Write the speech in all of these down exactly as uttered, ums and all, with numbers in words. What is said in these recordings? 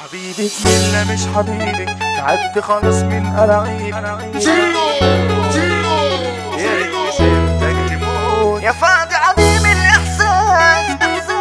حبيبك ولا مش حبيبك، تعبت خالص من ألاعيبك. جيلو جيلو يا ريت سبتك تموت يا فاضي عظيم الإحساس.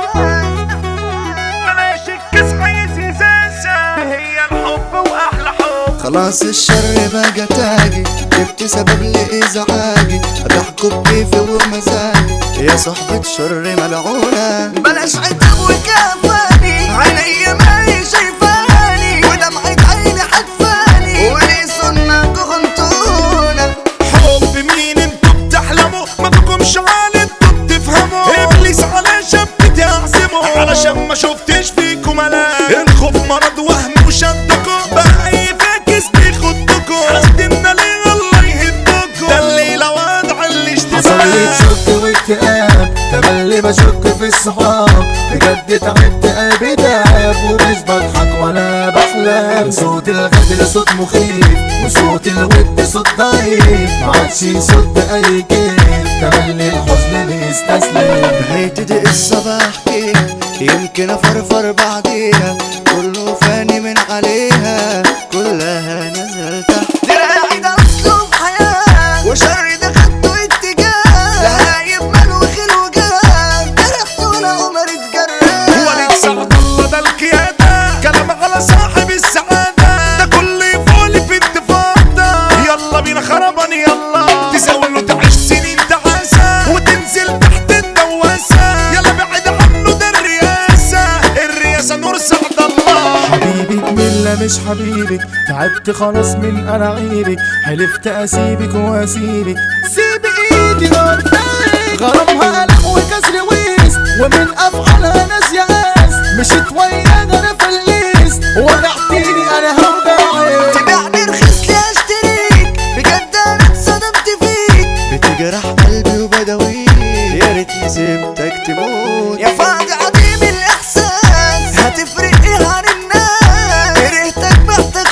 بلاش الكس عايز يزازة، هي الحب وأحلى حب. خلاص الشر بقى تاجي، جبت سبب لإزعاجي، بحكم كيفي ومزاجي يا صحبة شر ملعونة. بلاش عتاب وكفاني، عيني ما هي شايفاني، ودمعة عيني حدفاني، ولي صنعكوا خنتونا. حب مين انتوا بتحلموا؟ ما بكمش عالي انتوا بتفهموا. ابليس على شبكتي اعزمه، علشان ما شفتش فيكم ملاك. الخوف مرض وهم وشدكوا، بقى اي فاكس بيخدكوا. حاسدنا ليه الله يهدكوا، ده الليلة وضع اللي حصلت شك واكتئاب، تملي بشك في الصحاب، بجد تعبت قلبي داب، ومش بضحك ولا بحلم. صوت الغدر صوت مخيف، وصوت الود صوت ضعيف، معادش يصد اي كيف، تملي الحزن بيستسلم. هيبتدي الصباح كيف يمكن افرفر بعديها، كله فاني من عليها، كلها نزل تحت. دراعي ده اسلوب حياة، وشر ده خدته اتجاه، لهايب مال وخير وجاه، جرحت ولا عمر اتجرح. وليد سعد الله ده القيادة، كلام على صاحب السعادة، ده كل فولي في انتفاضة. يلا بينا خربان يلا، تزاول وتعيش سنين تعاسة، وتنزل تحت الدواسة. يلا بعد عنه ده الرئاسة، الرئاسة نور سعد الله. حبيبك ولا مش حبيبك، تعبت خلاص من ألاعيبك، حلفت أسيبك وأسيبك. سيب ايدي قدامك، غرامها قلق وكسر ويس، ومن افعالها ناس ياس، مشيت وياها انا فليس، وجعتيني انا هوجعك. تبيعني رخيص لي اشتريك، بجد انا اتصدمت فيك. بتجرح قلبي وبدوي، يا ريتني سبتك تموت. يا فاضي عظيم الإحساس، هتفرق ايه عن الناس؟ كرهتك بعتك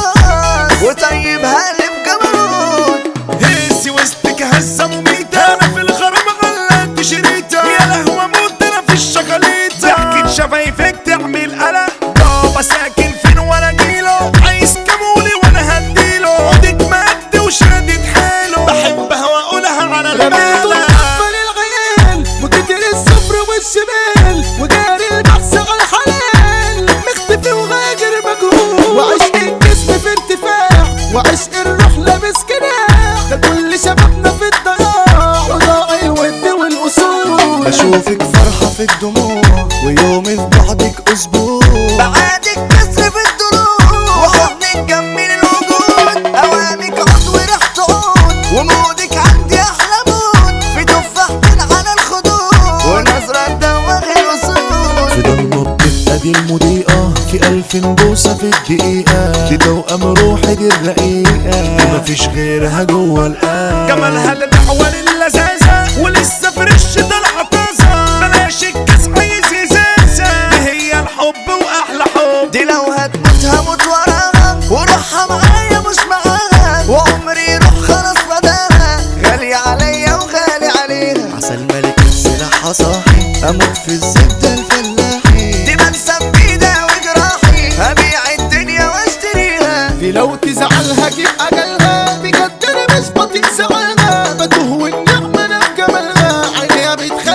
خلاص، وطيب هقلب جبروت. هسي وسطك هزة مميتة، انا في الغرام غلقت شريطة. يا لهوي اموت انا في الشغليطة، ضحكة شفايفك تعمل قلق. بابا ساكن فين وانا جيله، عايز كمولي وانا هديله. عودك مد وشادد حاله، بحبها واقولها على رميته المالة. وقفل العيال، وكتر الصفر والشمال، وجاري البحث على الحلال، مختفي وغاجر مجهول، وعشق الجسم في ارتفاع، وعشق الروح لابس جناح، ده كل شبابنا في الضياع، وضاع الود والاصول. بشوفك فرحة في الدموع، ويومي في بعدك اسبوع. بعادك كسر في الدروب، وحضنك جميل الوجود، اوامك عود وريحة عود، ومودك عندي احلى مود، في تفاحتين على الخدود، ونظرة تدوخ الوصول. في ضلمة بتبقى دي المضيئة، في ألف بوسة في الدقيقة، دي توأم روحي دي الرقيقة، دي مفيش غيرها جوه القلب. جمالها لدعوة للذاذة، ولسه فريش طالعة طازة. بلاش الكاس عايز ازازة، دي هي الحب واحلى حب. دي لو هتموت هموت وراها، وروحها معايا مش معاها، وعمري يروح خلاص بداها، غالية عليا وغالي عليها. عسل ملك السلاح صاحي، اموت في الزبدة الفلاحي. دي بنسى بإيدي وجراحي، هبيع الدنيا واشتريها. دي لو تزعلها جيب أجلها، بجد أنا مش بطيق زعلها، بتوه والنعمة أنا في جمالها، عينيها بتخ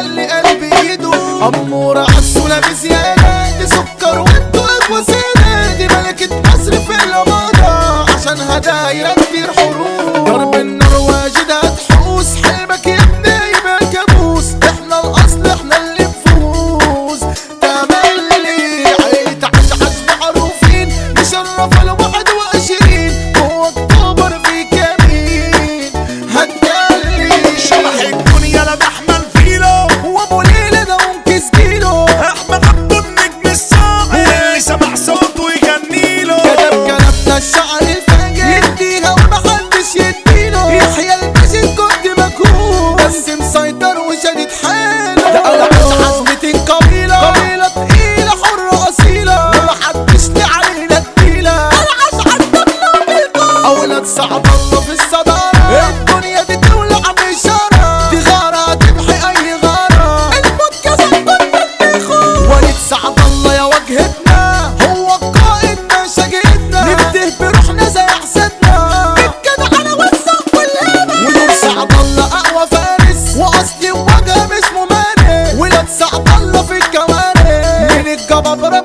كبابرة